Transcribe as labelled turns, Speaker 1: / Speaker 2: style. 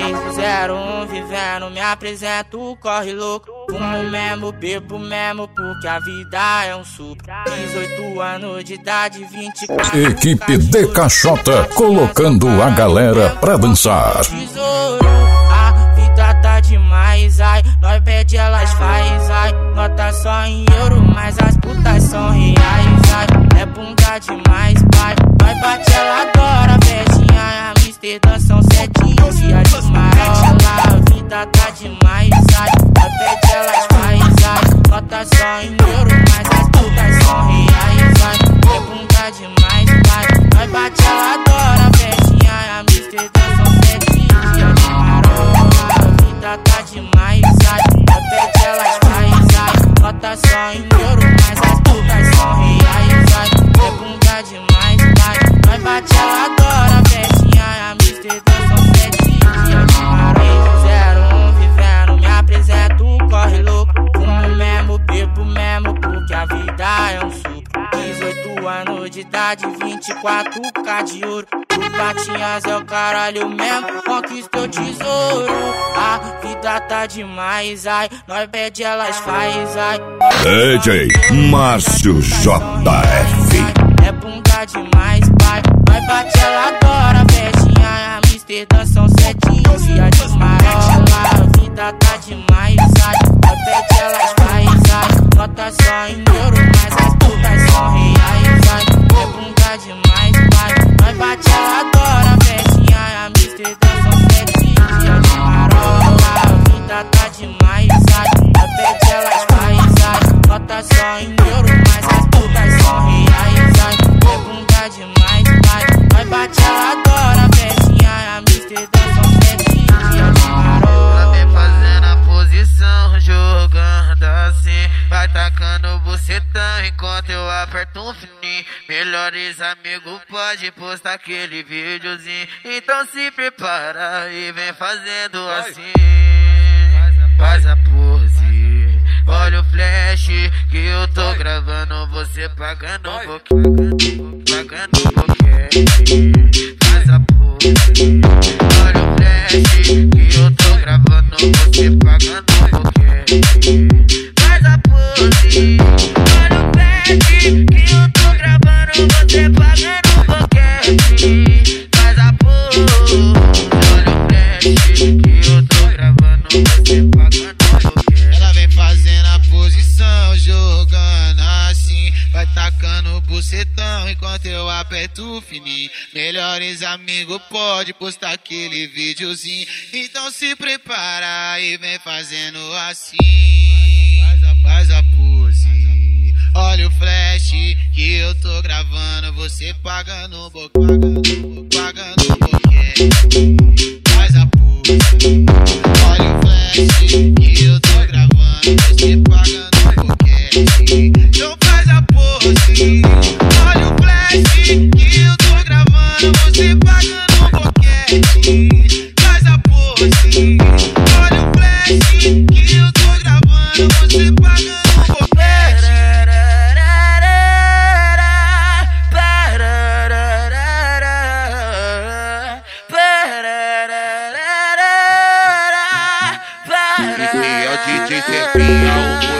Speaker 1: 01 vivendo, me apresento, corre louco. Fumo mesmo, bebo mesmo, porque a vida é um suco. 18 anos de idade, 24.
Speaker 2: Equipe de Caixota, colocando a galera pra dançar.
Speaker 1: Tesouro, a vida tá demais, ai. Nós pede, elas faz, ai. Nota só em euro, mas as putas são reais, ai. É bunda demais, pai. Nós bate, ela adora, festinha. Amsterdã são 7 dias de marola. A vida tá demais, ai. Nós pede, elas faz, ai. Nota só em euro, mas as putas são reais, ai. É bunda demais, pai. Nós bate, ela adora, festinha. Amsterdã são 7 dias de marola. A vida tá demais, ai. Nós pede, elas faz, ai. Nota só em euro, mas as putas são reais, ai. É bunda demais, pai. Nós bate, ela adora, festinha. Amsterdã são 7 dias de marola. 01 vivendo, me apresento, corre louco. Fumo mesmo, bebo mesmo, porque a vida é um suco. 18 anos de idade, 24K de ouro. O Patinhas é o caralho mesmo, conquista o tesouro. A vida tá demais, ai. Nós pede, elas faz, ai.
Speaker 2: DJ Márcio JF.
Speaker 1: É bunda demais, pai. Nós bate, ela adora, festinha. Amsterdã são 7 dias de marola. A vida tá demais, ai. Nós pede, elas faz, ai. Nota só em euro, mas as putas são reais, ai. É bunda demais, pai. Nós bate, ela adora, festinha. Amsterdã são 7 dias de marola. A vida tá demais, ai. Nós pede, elas faz, ai. Nota só em euro, mas as putas são reais, ai. É bunda demais, pai. Nós bate, ela adora, festinha. Amsterdã são 7 dias de marola.
Speaker 3: Ela vem fazendo a posição, jogando assim. Vai tacando bucetão enquanto eu aperto um fininho. Melhores amigos pode postar aquele videozinho. Então se prepara e vem fazendo assim. Faz a pose, olha o flash que eu tô gravando. Você pagando um pouquinho, pagando um pouquinho. Faz a pose, olha o flash que eu tô gravando. Você pagando um pouquinho. Faz a pose, olha o flash que eu tô gravando. Você pagando um pouquinho. Faz a pose, olha o flash que eu tô gravando. Você pagando um pouquinho. Ela vem fazendo a posição, jogando assim. Vai tacando o bucetão enquanto eu aperto o fininho. Melhores amigos pode postar aquele videozinho. Então se prepara e vem fazendo assim. Faz a pose, olha o flash que eu tô gravando. Você pagando um pouquinho, pagando um pouquinho. Faz a pose, olha o flash que eu tô gravando. Você pagando um pouquinho. Então faz a pose, olha o flash que eu tô gravando. Você pagando um pouquinho. Faz a pose, olha o flash que eu tô gravando. Você pagando um pouquinho.
Speaker 4: Esse é o DJ Cepinha,